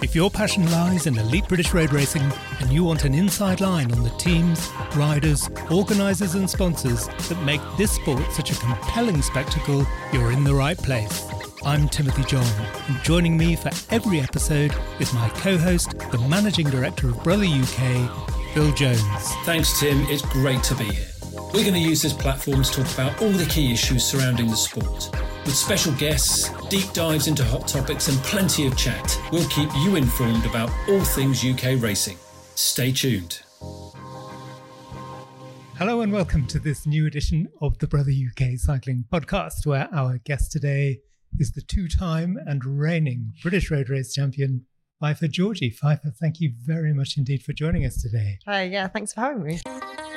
If your passion lies in elite British road racing and you want an inside line on the teams, riders, organisers and sponsors that make this sport such a compelling spectacle, you're in the right place. I'm Timothy John, and joining me for every episode is my co-host, the Managing Director of Brother UK, Bill Jones. Thanks, Tim. It's great to be here. We're going to use this platform to talk about all the key issues surrounding the sport. With special guests, deep dives into hot topics and plenty of chat, we'll keep you informed about all things UK racing. Stay tuned. Hello and welcome to this new edition of the Brother UK Cycling Podcast, where our guest today is the two-time and reigning British Road Race champion, Pfeiffer Georgie. Pfeiffer, thank you very much indeed for joining us today. Hi, yeah, thanks for having me.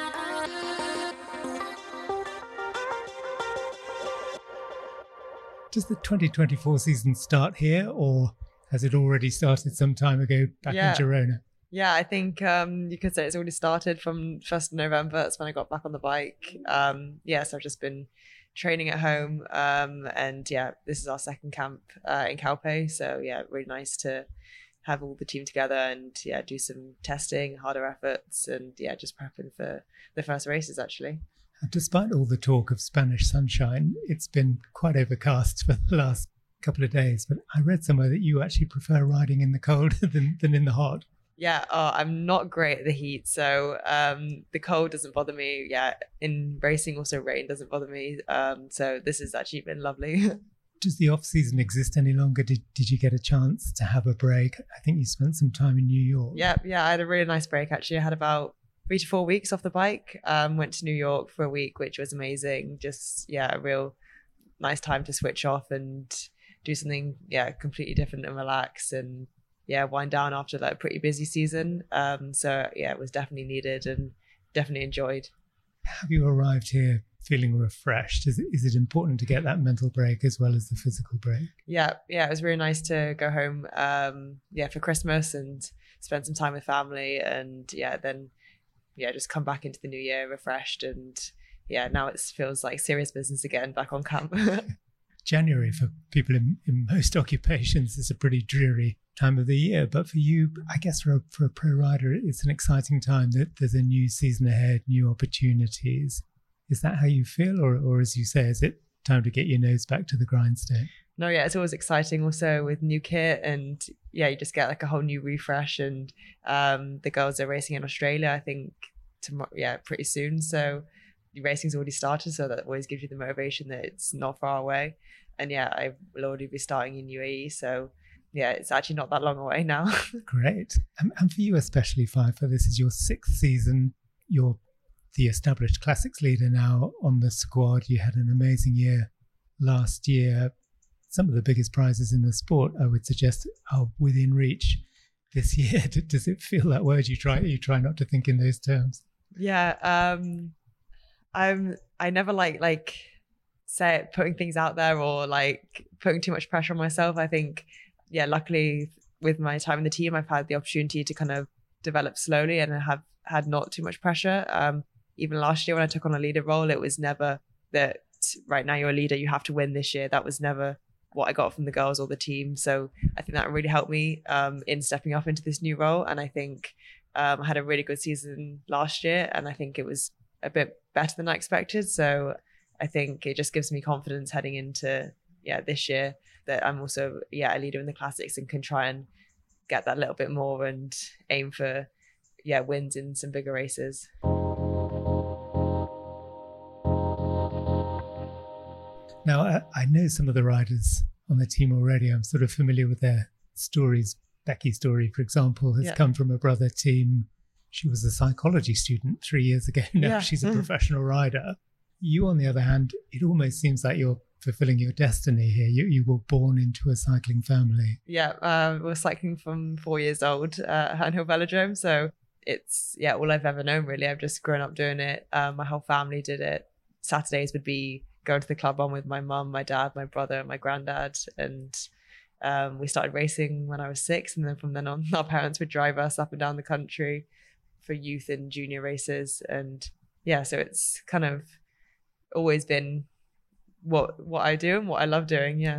Does the 2024 season start here, or has it already started some time ago back in Girona? Yeah, I think you could say it's already started from 1st of November. That's when I got back on the bike. So I've just been training at home. This is our second camp in Calpe. So yeah, really nice to have all the team together and do some testing, harder efforts, and just prepping for the first races actually. Despite all the talk of Spanish sunshine, it's been quite overcast for the last couple of days. But I read somewhere that you actually prefer riding in the cold than in the hot. Yeah, I'm not great at the heat. So the cold doesn't bother me. Yeah, in racing also rain doesn't bother me. So this has actually been lovely. Does the off-season exist any longer? Did you get a chance to have a break? I think you spent some time in New York. Yeah, I had a really nice break actually. I had about 3 to 4 weeks off the bike. Went to New York for a week, which was amazing. Just a real nice time to switch off and do something completely different and relax and wind down after that pretty busy season. It was definitely needed and definitely enjoyed. Have you arrived here feeling refreshed? Is it important to get that mental break as well as the physical break? Yeah, it was really nice to go home for Christmas and spend some time with family and then just come back into the new year refreshed and now it feels like serious business again, back on camp. January for people in most occupations is a pretty dreary time of the year, but for you, I guess for a pro rider, it's an exciting time that there's a new season ahead, new opportunities. Is that how you feel, or as you say, is it time to get your nose back to the grindstone? No, it's always exciting also with new kit and you just get like a whole new refresh and the girls are racing in Australia, I think tomorrow, pretty soon. So the racing's already started, so that always gives you the motivation that it's not far away. And I will already be starting in UAE, so it's actually not that long away now. Great. And for you especially, Pfeiffer, this is your 6th season. You're the established classics leader now on the squad. You had an amazing year last year. Some of the biggest prizes in the sport, I would suggest, are within reach this year. Does it feel that way? You try not to think in those terms? Yeah, I never like putting things out there or like putting too much pressure on myself. I think, luckily with my time in the team, I've had the opportunity to kind of develop slowly and I have had not too much pressure. Even last year when I took on a leader role, it was never that right now you're a leader, you have to win this year. That was never what I got from the girls or the team. So I think that really helped me in stepping up into this new role. And I think I had a really good season last year and I think it was a bit better than I expected. So I think it just gives me confidence heading into this year that I'm also a leader in the classics and can try and get that little bit more and aim for wins in some bigger races. Now, I know some of the riders on the team already. I'm sort of familiar with their stories. Becky's story, for example, has come from a brother team. She was a psychology student 3 years ago. Now she's a professional rider. You, on the other hand, it almost seems like you're fulfilling your destiny here. You were born into a cycling family. We're cycling from 4 years old at Herne Hill Velodrome. So it's all I've ever known really. I've just grown up doing it. My whole family did it. Saturdays would be going to the club on with my mum, my dad, my brother, and my granddad. And we started racing when I was 6. And then from then on, our parents would drive us up and down the country for youth and junior races. And so it's kind of always been what I do and what I love doing.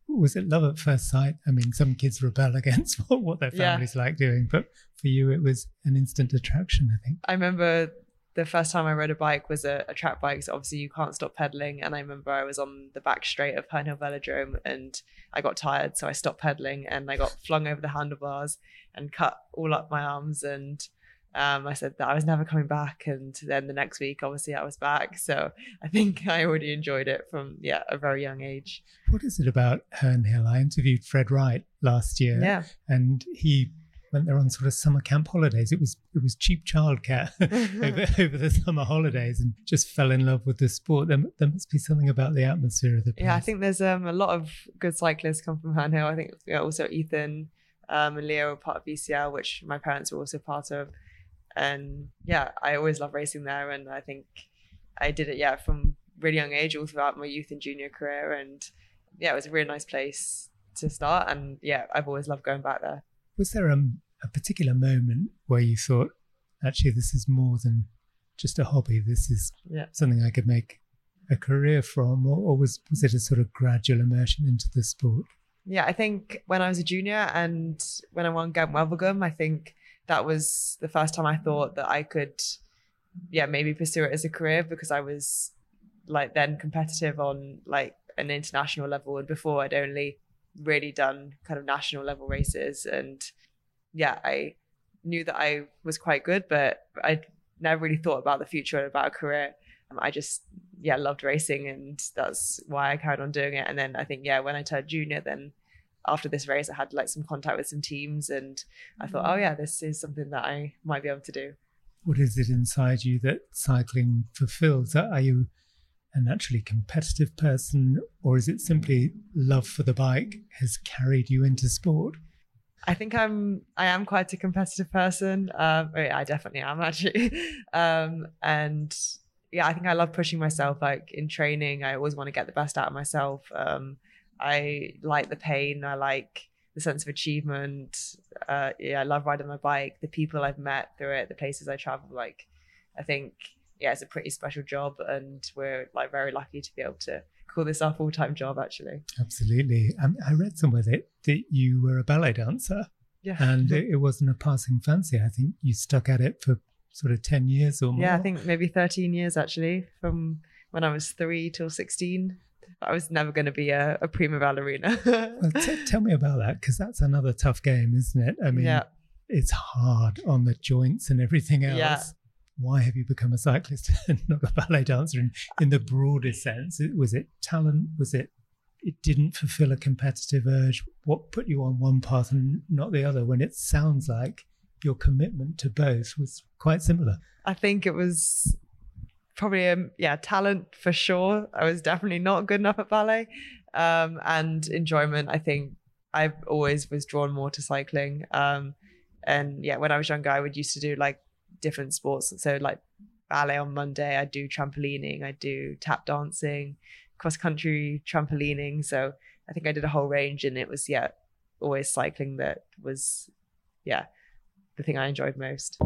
Was it love at first sight? I mean, some kids rebel against what their families like doing, but for you, it was an instant attraction, I think. I remember the first time I rode a bike was a track bike, so obviously you can't stop pedaling. And I remember I was on the back straight of Herne Hill Velodrome and I got tired, so I stopped pedaling and I got flung over the handlebars and cut all up my arms. And I said that I was never coming back. And then the next week, obviously, I was back. So I think I already enjoyed it from a very young age. What is it about Herne Hill? I interviewed Fred Wright last year, and he went there on sort of summer camp holidays. It was cheap childcare over the summer holidays, and just fell in love with the sport. There must be something about the atmosphere of the place. Yeah, I think there's a lot of good cyclists come from Herne Hill. I think also Ethan and Leo are part of VCL, which my parents were also part of. And I always love racing there. And I think I did it, from really young age, all throughout my youth and junior career. And it was a really nice place to start. And I've always loved going back there. Was there a particular moment where you thought, actually, this is more than just a hobby? This is something I could make a career from? Or was it a sort of gradual immersion into the sport? Yeah, I think when I was a junior and when I won Gent Wevelgem, I think that was the first time I thought that I could, maybe pursue it as a career, because I was then competitive on an international level. And before I'd only really done kind of national level races. And I knew that I was quite good, but I never really thought about the future and about a career. I just, loved racing, and that's why I carried on doing it. And then I think, when I turned junior, then after this race, I had some contact with some teams, and I thought, this is something that I might be able to do. What is it inside you that cycling fulfills? Are you a naturally competitive person, or is it simply love for the bike has carried you into sport? I think I am quite a competitive person. I definitely am, actually. And I think I love pushing myself. In training, I always want to get the best out of myself. I like the pain. I like the sense of achievement. I love riding my bike, the people I've met through it, the places I travel. I think, it's a pretty special job, and we're very lucky to be able to call this our full-time job, actually. Absolutely. I read somewhere that you were a ballet dancer, and it wasn't a passing fancy. I think you stuck at it for sort of 10 years or more. Yeah, I think maybe 13 years, actually, from when I was 3 till 16. I was never going to be a prima ballerina. Well, tell me about that, because that's another tough game, isn't it? I mean, it's hard on the joints and everything else. Yeah. Why have you become a cyclist and not a ballet dancer in the broadest sense? Was it talent? Was it didn't fulfill a competitive urge? What put you on one path and not the other, when it sounds like your commitment to both was quite similar? I think it was probably talent for sure. I was definitely not good enough at ballet, and enjoyment. I think I always was drawn more to cycling, and when I was younger, I used to do different sports. So ballet on Monday, I do trampolining, I do tap dancing, cross country trampolining. So I think I did a whole range, and it was always cycling that was the thing I enjoyed most.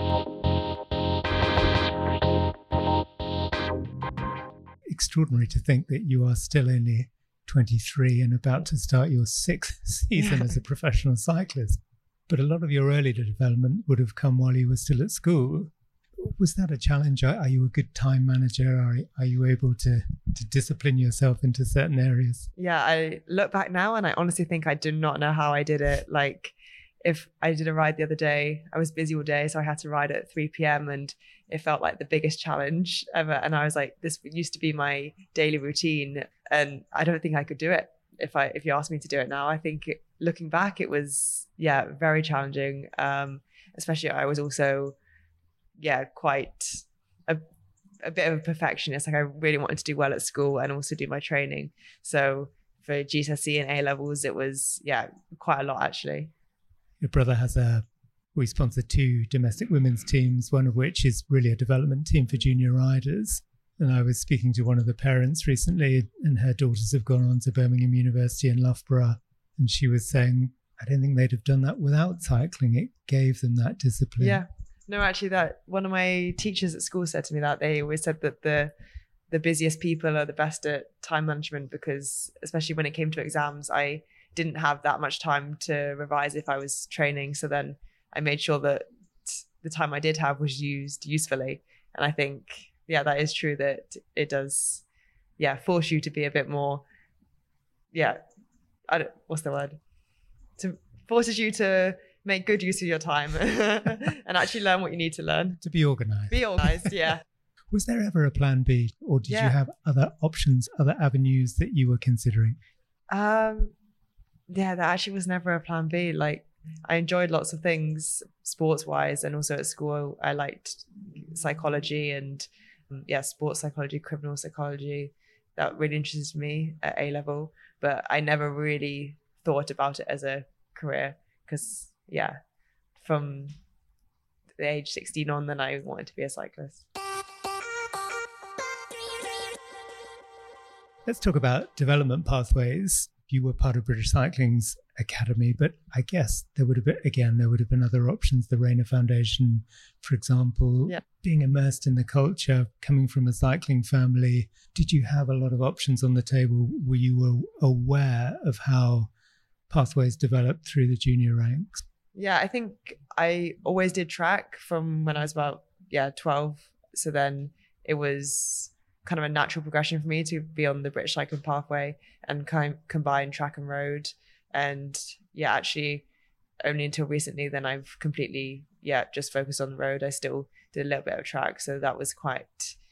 Extraordinary to think that you are still only 23 and about to start your 6th season as a professional cyclist. But a lot of your early development would have come while you were still at school. Was that a challenge? Are you a good time manager? Are you able to discipline yourself into certain areas? Yeah, I look back now and I honestly think I do not know how I did it. If I did a ride the other day, I was busy all day, so I had to ride at 3 p.m. and it felt like the biggest challenge ever. And I was this used to be my daily routine, and I don't think I could do it if you asked me to do it now. I think looking back, it was very challenging. Especially I was also quite a bit of a perfectionist. I really wanted to do well at school and also do my training. So for GCSE and A levels, it was quite a lot, actually. Your brother we sponsor 2 domestic women's teams, one of which is really a development team for junior riders. And I was speaking to one of the parents recently, and her daughters have gone on to Birmingham University in Loughborough. And she was saying, I don't think they'd have done that without cycling. It gave them that discipline. Yeah. No, actually, that one of my teachers at school said to me that they always said that the busiest people are the best at time management, because especially when it came to exams, I didn't have that much time to revise if I was training. So then I made sure that the time I did have was used usefully. And I think, that is true, that it does, force you to be a bit more, what's the word? Forces you to make good use of your time and actually learn what you need to learn. To be organised. Be organised, yeah. Was there ever a plan B, or did you have other options, other avenues that you were considering? There actually was never a plan B. Like, I enjoyed lots of things sports-wise, and also at school I liked psychology and sports psychology, criminal psychology. That really interested me at A-level, but I never really thought about it as a career, because from the age 16 on, then I wanted to be a cyclist. Let's talk about development pathways. You were part of British Cycling's academy, but I guess there would have been other options. The Rayner Foundation, for example, being immersed in the culture, coming from a cycling family. Did you have a lot of options on the table? Were you aware of how pathways developed through the junior ranks? Yeah, I think I always did track from when I was about 12. So then it was kind of a natural progression for me to be on the British Cycling pathway and combine track and road. And actually only until recently then I've completely just focused on the road. I still did a little bit of track, so that was quite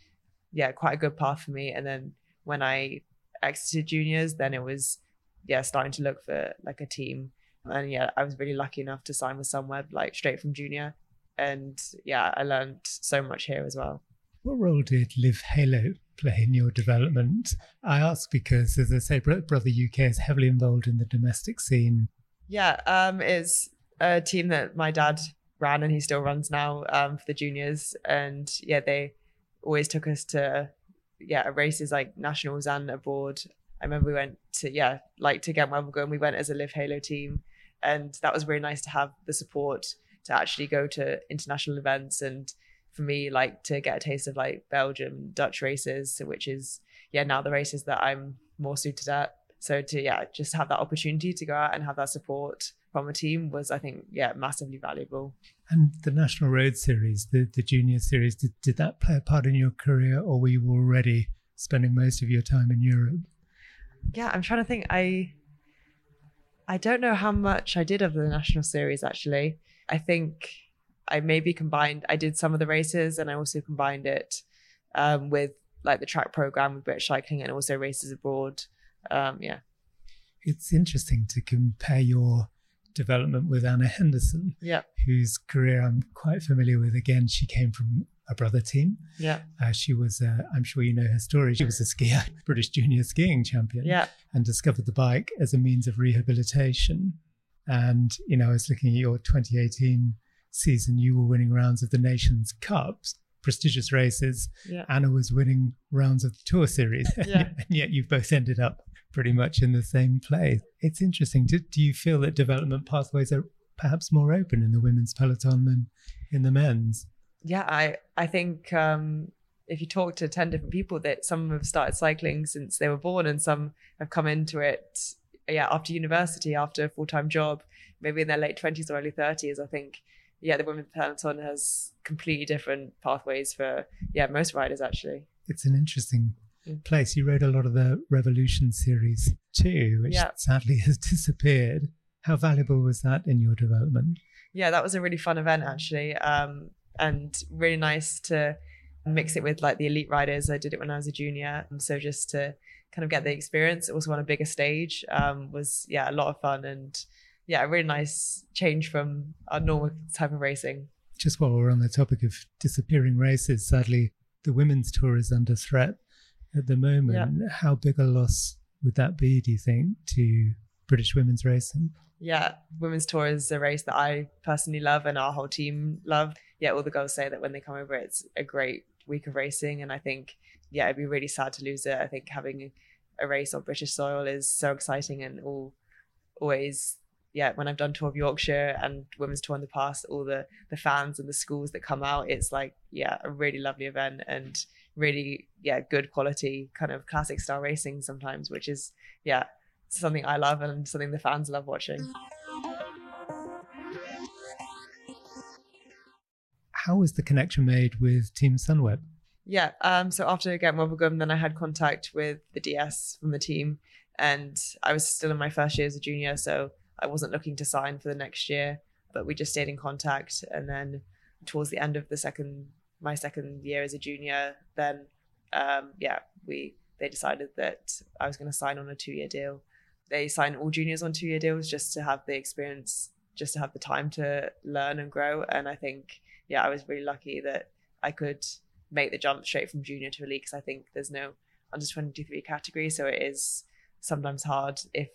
a good path for me. And then when I exited juniors, then it was starting to look for like a team. And I was really lucky enough to sign with Sunweb like straight from junior, and I learned so much here as well. What role did Live Halo play in your development? I ask because, as I say, Brother UK is heavily involved in the domestic scene. It's a team that my dad ran, and he still runs now, for the juniors. And they always took us to races like nationals and abroad. I remember we went to to Ghent Wevelgem, we went as a Live Halo team, and that was really nice to have the support to actually go to international events, and for me, like, to get a taste of like Belgium, Dutch races, which is now the races that I'm more suited at. So to just have that opportunity to go out and have that support from a team was, I think, massively valuable. And the National Road Series, the junior series, did that play a part in your career, or were you already spending most of your time in Europe? I'm trying to think. I don't know how much I did of the National Series, actually. I think I did some of the races, and I also combined it with like the track program with British Cycling and also races abroad. It's interesting to compare your development with Anna Henderson, whose career I'm quite familiar with. Again, she came from a brother team. She was, I'm sure you know her story. She was a skier, British junior skiing champion, and discovered the bike as a means of rehabilitation. And, I was looking at your 2018 season, you were winning rounds of the Nations Cups, prestigious races. Anna was winning rounds of the Tour Series, and yet you've both ended up pretty much in the same place. It's interesting. Do you feel that development pathways are perhaps more open in the women's peloton than in the men's? I think if you talk to 10 different people, that some have started cycling since they were born, and some have come into it after university, after a full-time job, maybe in their late 20s or early 30s. I think the women's peloton has completely different pathways for most riders, actually. It's an interesting place. You rode a lot of the Revolution series too, which sadly has disappeared. How valuable was that in your development? That was a really fun event, actually, and really nice to mix it with like the elite riders. I did it when I was a junior, and so just to kind of get the experience also on a bigger stage was a lot of fun, and a really nice change from our normal type of racing. Just while we're on the topic of disappearing races, sadly, the women's tour is under threat at the moment. How big a loss would that be, do you think, to British women's racing? Women's tour is a race that I personally love and our whole team love. All the girls say that when they come over, it's a great week of racing, and I think it'd be really sad to lose it. I think having a race on British soil is so exciting, and always when I've done Tour of Yorkshire and women's tour in the past, all the fans and the schools that come out, it's like a really lovely event, and really, good quality kind of classic style racing sometimes, which is, something I love and something the fans love watching. How was the connection made with Team Sunweb? Yeah, so after Ghent Wevelgem, then I had contact with the DS from the team, and I was still in my first year as a junior, so I wasn't looking to sign for the next year, but we just stayed in contact. And then towards the end of my second year as a junior, then they decided that I was going to sign on a 2-year deal. They sign all juniors on 2-year deals just to have the experience, just to have the time to learn and grow. And I think, I was really lucky that I could make the jump straight from junior to elite, because I think there's no under 23 category. So it is sometimes hard if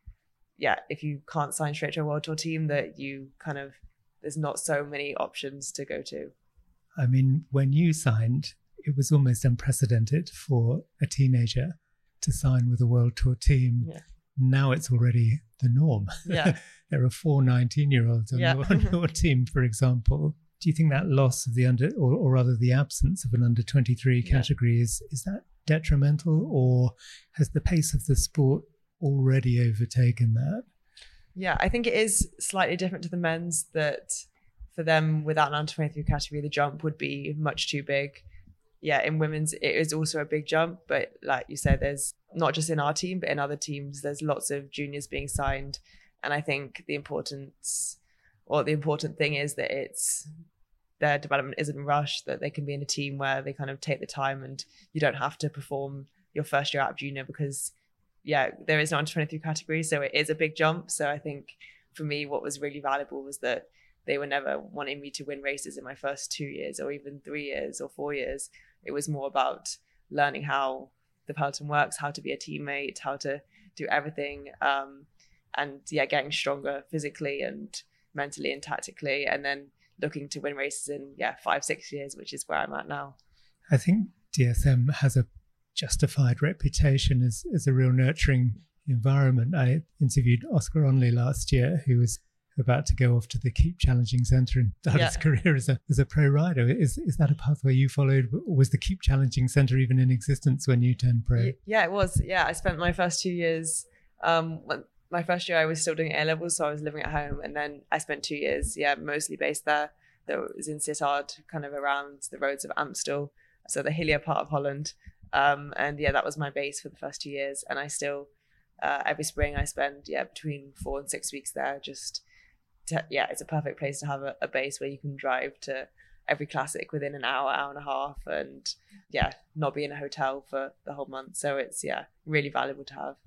you can't sign straight to a World Tour team, that there's not so many options to go to. I mean, when you signed, it was almost unprecedented for a teenager to sign with a World Tour team. Yeah. Now it's already the norm. Yeah. There are 4 19-year-olds on your team, for example. Do you think that loss of the or rather the absence of an under 23 category is that detrimental, or has the pace of the sport already overtaken that? Yeah, I think it is slightly different to the men's, that for them, without an under 23 category, the jump would be much too big. Yeah, in women's, it is also a big jump, but like you said, there's not just in our team, but in other teams, there's lots of juniors being signed. And I think the important thing is that their development isn't rushed, that they can be in a team where they kind of take the time, and you don't have to perform your first year out of junior, because there is no under 23 category, so it is a big jump. So I think for me, what was really valuable was that they were never wanting me to win races in my first 2 years or even 3 years or 4 years. It was more about learning how the peloton works, how to be a teammate, how to do everything, and getting stronger physically and mentally and tactically, and then looking to win races in 5-6 years, which is where I'm at now. I think DSM has a justified reputation as a real nurturing environment. I interviewed Oscar Onley last year, who was about to go off to the Keep Challenging Centre and start his career as a pro rider. Is that a pathway you followed? Was the Keep Challenging Centre even in existence when you turned pro? Yeah, it was. Yeah, I spent my first 2 years. My first year I was still doing A-levels, so I was living at home, and then I spent 2 years, mostly based there. That was in Sittard, kind of around the roads of Amstel, so the hillier part of Holland. And that was my base for the first 2 years. And I still, every spring I spend, between 4 and 6 weeks there. It's a perfect place to have a base where you can drive to every classic within an hour and a half, and not be in a hotel for the whole month. So it's, really valuable to have.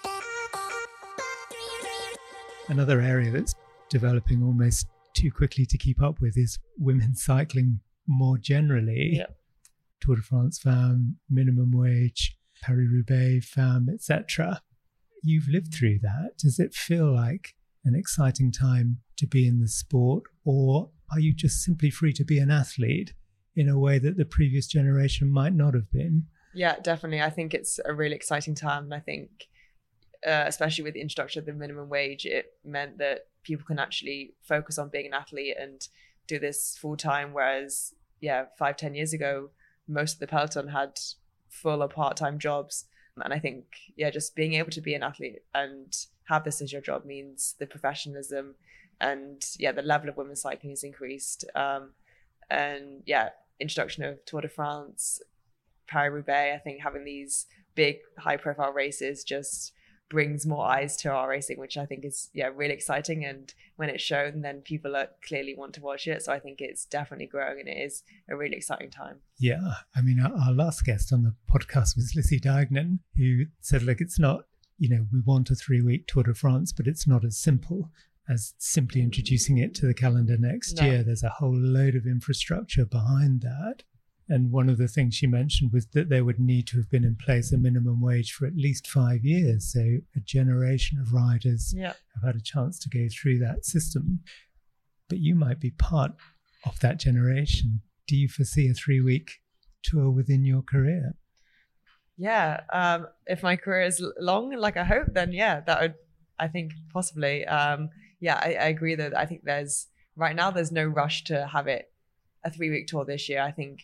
Another area that's developing almost too quickly to keep up with is women's cycling more generally. Yeah. Tour de France Femmes, minimum wage, Paris-Roubaix Femmes, etc. You've lived through that. Does it feel like an exciting time to be in the sport, or are you just simply free to be an athlete in a way that the previous generation might not have been? Yeah, definitely. I think it's a really exciting time, and I think especially with the introduction of the minimum wage, it meant that people can actually focus on being an athlete and do this full time, whereas 5-10 years ago most of the peloton had full or part-time jobs. And I think just being able to be an athlete and have this as your job means the professionalism and the level of women's cycling has increased, and introduction of Tour de France, Paris-Roubaix. I think having these big high profile races just brings more eyes to our racing, which I think is really exciting. And when it's shown, then people clearly want to watch it. So I think it's definitely growing, and it is a really exciting time. Yeah, I mean, our last guest on the podcast was Lizzie Deignan, who said, look, it's not, we want a 3-week Tour de France, but it's not as simple as simply introducing it to the calendar next year. There's a whole load of infrastructure behind that. And one of the things she mentioned was that there would need to have been in place a minimum wage for at least 5 years. So a generation of riders have had a chance to go through that system. But you might be part of that generation. Do you foresee a 3-week tour within your career? Yeah. If my career is long, like I hope, then that would, I think possibly. I agree that I think there's no rush to have it a 3-week tour this year. I think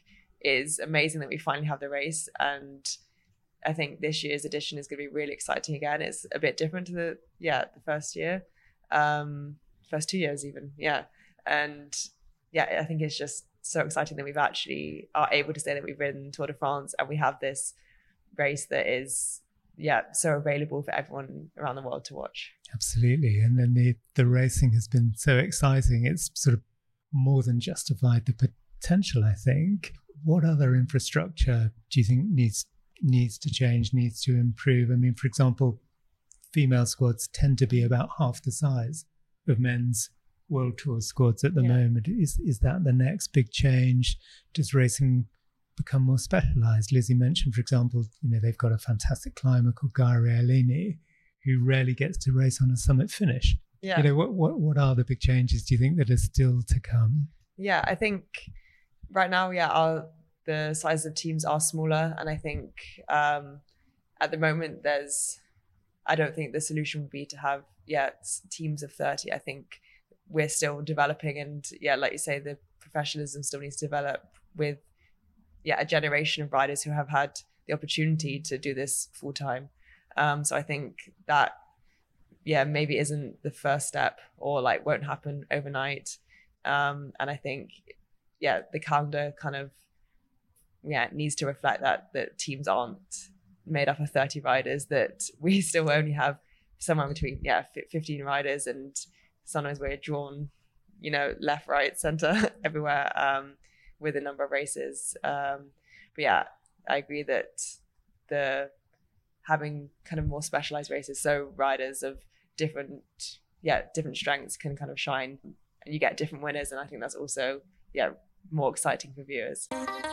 is amazing that we finally have the race. And I think this year's edition is going to be really exciting again. It's a bit different to the first year, first 2 years even. And I think it's just so exciting that we've actually are able to say that we've ridden Tour de France and we have this race that is so available for everyone around the world to watch. Absolutely. And then the racing has been so exciting. It's sort of more than justified the potential, I think. What other infrastructure do you think needs to change, needs to improve? I mean, for example, female squads tend to be about half the size of men's World Tour squads at the moment. Is that the next big change? Does racing become more specialised? Lizzie mentioned, for example, they've got a fantastic climber called Guy Realini who rarely gets to race on a summit finish. What are the big changes, do you think, that are still to come? I think right now, the size of teams are smaller, and I think at the moment I don't think the solution would be to have teams of 30. I think we're still developing, and like you say, the professionalism still needs to develop with a generation of riders who have had the opportunity to do this full time. So I think that maybe isn't the first step, or won't happen overnight. And I think the calendar kind of needs to reflect that teams aren't made up of 30 riders, that we still only have somewhere between 15 riders, and sometimes we're drawn left, right, center, everywhere, with a number of races. But I agree that the having kind of more specialized races, so riders of different strengths can kind of shine, and you get different winners, and I think that's also more exciting for viewers.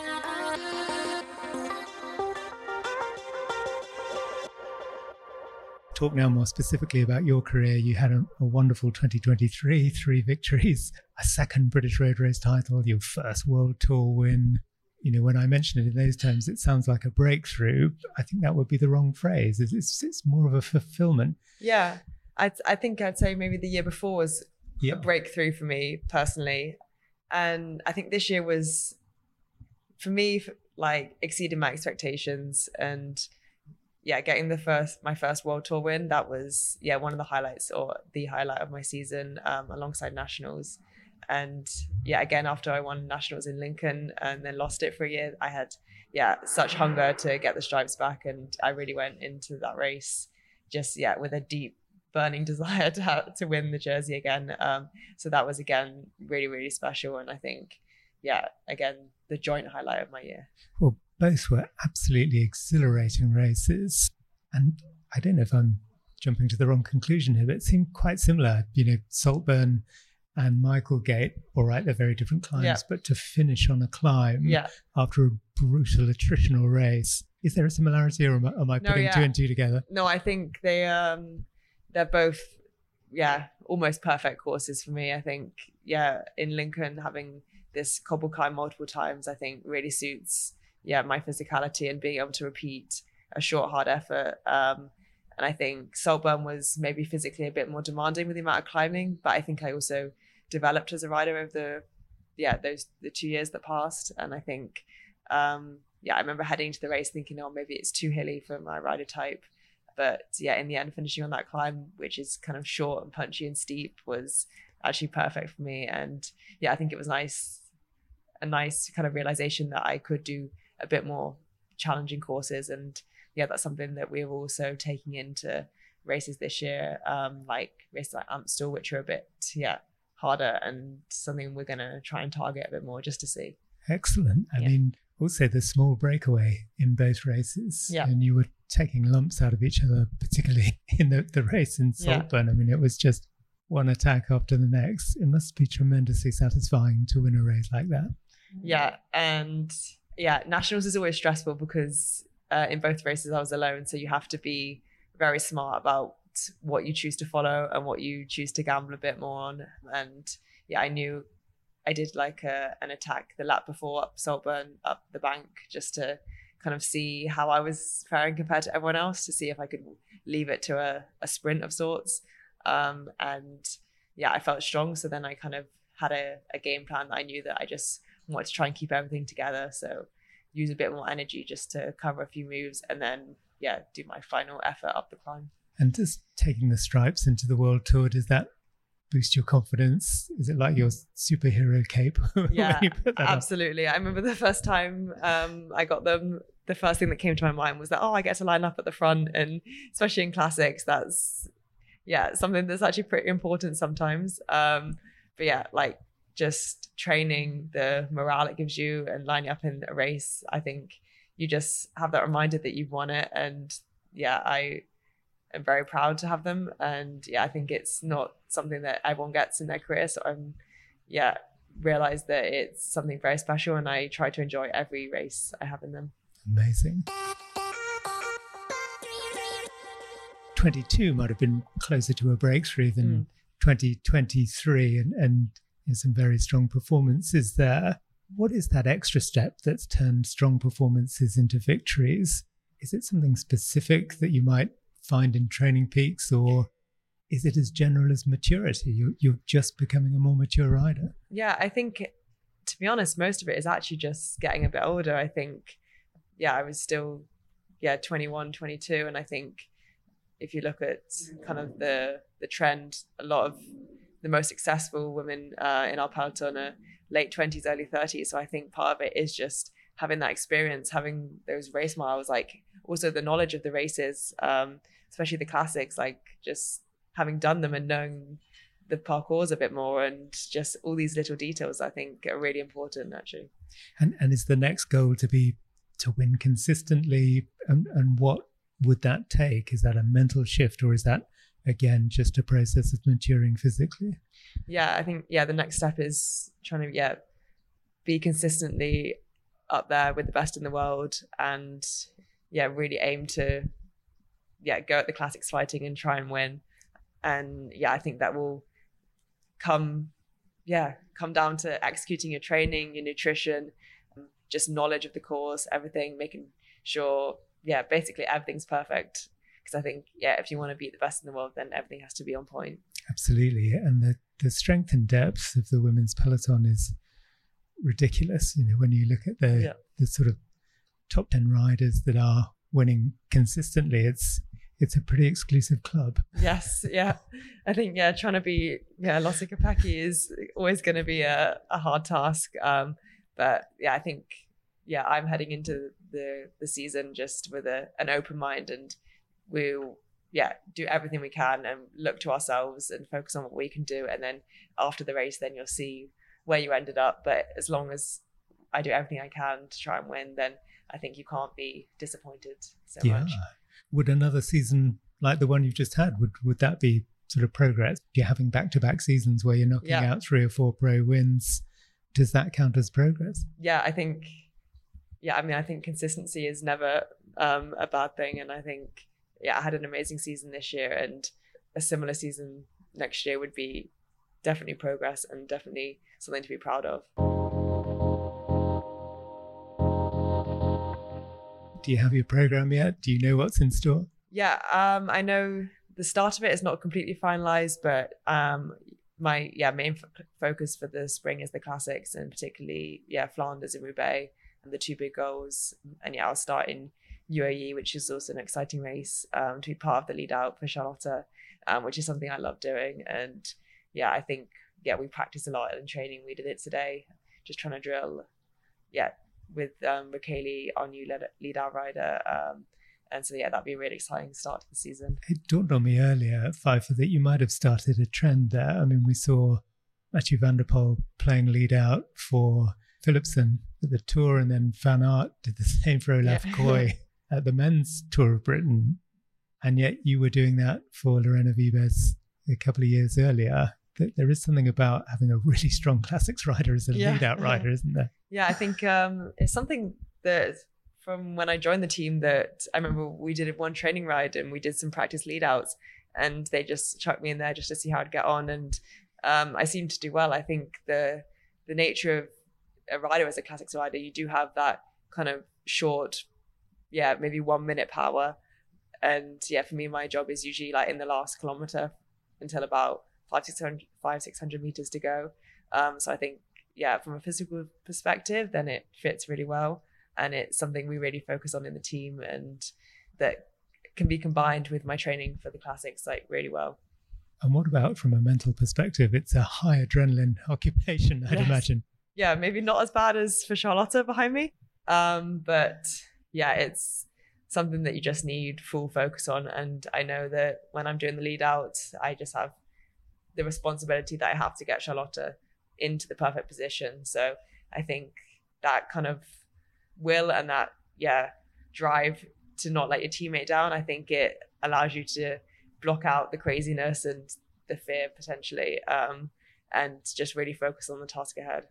Talk now more specifically about your career. You had a wonderful 2023, 3 victories, a second British Road Race title, your first World Tour win. When I mention it in those terms, it sounds like a breakthrough. I think that would be the wrong phrase. It's more of a fulfillment. I think I'd say maybe the year before was a breakthrough for me personally. And I think this year was, for me, exceeding my expectations, and getting my first World Tour win. That was one of the highlights, or the highlight of my season, alongside Nationals. And again, after I won Nationals in Lincoln and then lost it for a year, I had such hunger to get the stripes back, and I really went into that race just with a deep burning desire to win the jersey again. So that was again really, really special, and I think again the joint highlight of my year. Well, both were absolutely exhilarating races, and I don't know if I'm jumping to the wrong conclusion here, but it seemed quite similar. Saltburn and Michaelgate, all right, they're very different climbs, but to finish on a climb after a brutal attritional race, is there a similarity, or am I putting 2 and 2 together? No, I think they're both almost perfect courses for me. I think in Lincoln, having this cobble climb multiple times, I think really suits my physicality and being able to repeat a short hard effort. And I think Saltburn was maybe physically a bit more demanding with the amount of climbing, but I think I also developed as a rider over the 2 years that passed. And I think I remember heading into the race thinking, maybe it's too hilly for my rider type. But in the end, finishing on that climb, which is kind of short and punchy and steep, was actually perfect for me. And I think it was a nice kind of realization that I could do a bit more challenging courses. And that's something that we're also taking into races this year, like races like Amstel, which are a bit harder, and something we're going to try and target a bit more just to see. Excellent. I mean, also the small breakaway in both races, and you were taking lumps out of each other, particularly in the race in Saltburn. I mean, it was just one attack after the next. It must be tremendously satisfying to win a race like that. And Nationals is always stressful because in both races I was alone, so you have to be very smart about what you choose to follow and what you choose to gamble a bit more on. And I knew I did an attack the lap before up Saltburn, up the bank, just to kind of see how I was faring compared to everyone else, to see if I could leave it to a sprint of sorts. And I felt strong, so then I kind of had a game plan that I knew that I just wanted to try and keep everything together. So use a bit more energy just to cover a few moves and then do my final effort up the climb. And just taking the stripes into the world tour, does that boost your confidence? Is it like your superhero cape? Yeah, absolutely. I remember the first time I got them, the first thing that came to my mind was that, I get to line up at the front, and especially in classics, that's something that's actually pretty important sometimes. But like just training, the morale it gives you and lining up in a race, I think you just have that reminder that you've won it. And I am very proud to have them. And I think it's not something that everyone gets in their career. So I'm realized that it's something very special, and I try to enjoy every race I have in them. Amazing. 22 might have been closer to a breakthrough than 2023, and some very strong performances there. What is that extra step that's turned strong performances into victories? Is it something specific that you might find in Training Peaks, or is it as general as maturity? You're just becoming a more mature rider. Yeah, I think, to be honest, most of it is actually just getting a bit older. I think, I was still, 21, 22. And I think if you look at kind of the trend, a lot of the most successful women in our peloton are late 20s, early 30s. So I think part of it is just having that experience, having those race miles, like also the knowledge of the races, especially the classics, like just having done them and knowing the parcours a bit more, and just all these little details I think are really important actually. And is the next goal to win consistently? And what would that take? Is that a mental shift, or is that again just a process of maturing physically? I think the next step is trying to be consistently up there with the best in the world, and really aim to go at the classics fighting and try and win. And I think that will come down to executing your training, your nutrition, just knowledge of the course, everything, making sure basically everything's perfect. Because I think if you want to beat the best in the world, then everything has to be on point. Absolutely. And the strength and depth of the women's peloton is ridiculous. When you look at the sort of top 10 riders that are winning consistently, it's a pretty exclusive club. Yes, I think trying to be Lottie Kopecky is always going to be a hard task. But I think I'm heading into the season just with an open mind, and we'll do everything we can and look to ourselves and focus on what we can do. And then after the race, then you'll see where you ended up. But as long as I do everything I can to try and win, then I think you can't be disappointed so much. Would another season like the one you've just had, would that be sort of progress? You're having back-to-back seasons where you're knocking out 3 or 4 pro wins. Does that count as progress? I think, I think consistency is never a bad thing. And I think, I had an amazing season this year, and a similar season next year would be definitely progress and definitely something to be proud of. Do you have your program yet? Do you know what's in store? I know the start of it is not completely finalized, but my main focus for the spring is the classics, and particularly Flanders and Roubaix, and the 2 big goals. And I'll start in UAE, which is also an exciting race, to be part of the lead out for Charlotte, which is something I love doing. And I think we practice a lot in training. We did it today, just trying to drill with Michele, our new lead out rider. And so that'd be a really exciting start to the season. It dawned on me earlier, Pfeiffer, that you might have started a trend there. I mean, we saw Mathieu van der Poel playing lead out for Philipsen at the Tour, and then Van Aert did the same for Olaf Koy at the men's Tour of Britain. And yet you were doing that for Lorena Wiebes a couple of years earlier. There is something about having a really strong classics rider as a lead out rider, isn't there? I think it's something that from when I joined the team, that I remember we did one training ride and we did some practice lead outs, and they just chucked me in there just to see how I'd get on. And I seemed to do well. I think the nature of a rider as a classics rider, you do have that kind of short, maybe 1 minute power. And for me, my job is usually like in the last kilometer until about 500-600 meters to go. So I think, from a physical perspective, then it fits really well. and it's something we really focus on in the team, and that can be combined with my training for the classics like really well. And what about from a mental perspective? It's a high adrenaline occupation, I'd imagine. Yeah, maybe not as bad as for Charlotta behind me. But yeah, it's something that you just need full focus on. And I know that when I'm doing the lead out, I just have the responsibility that I have to get Charlotta into the perfect position. So I think that kind of will and that, drive to not let your teammate down, I think it allows you to block out the craziness and the fear potentially, and just really focus on the task ahead.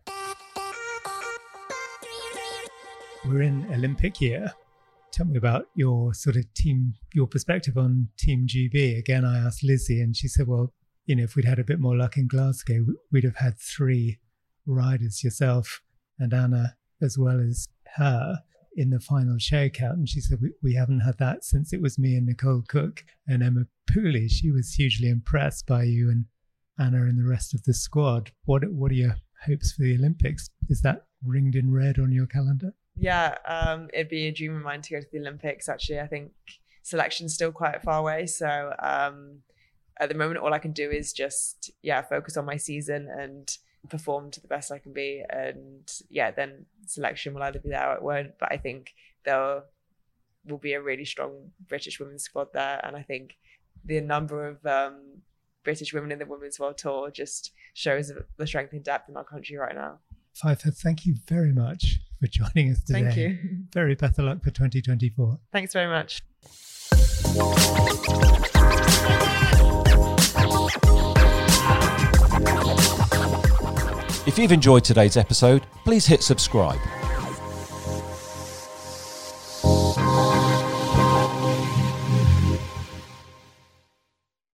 We're in Olympic year. Tell me about your sort of team, your perspective on Team GB. Again, I asked Lizzie and she said, well, if we'd had a bit more luck in Glasgow, we'd have had 3 riders, yourself and Anna, as well as her, in the final shakeout. And she said, we haven't had that since it was me and Nicole Cook and Emma Pooley. She was hugely impressed by you and Anna and the rest of the squad. What are your hopes for the Olympics? Is that ringed in red on your calendar? Yeah, it'd be a dream of mine to go to the Olympics. Actually, I think selection's still quite far away. So at the moment, all I can do is just, focus on my season and perform to the best I can be. And then selection will either be there or it won't. But I think there will be a really strong British women's squad there. And I think the number of British women in the Women's World Tour just shows the strength and depth in our country right now. Pfeiffer, thank you very much for joining us today. Thank you. Very best of luck for 2024. Thanks very much. If you've enjoyed today's episode, please hit subscribe.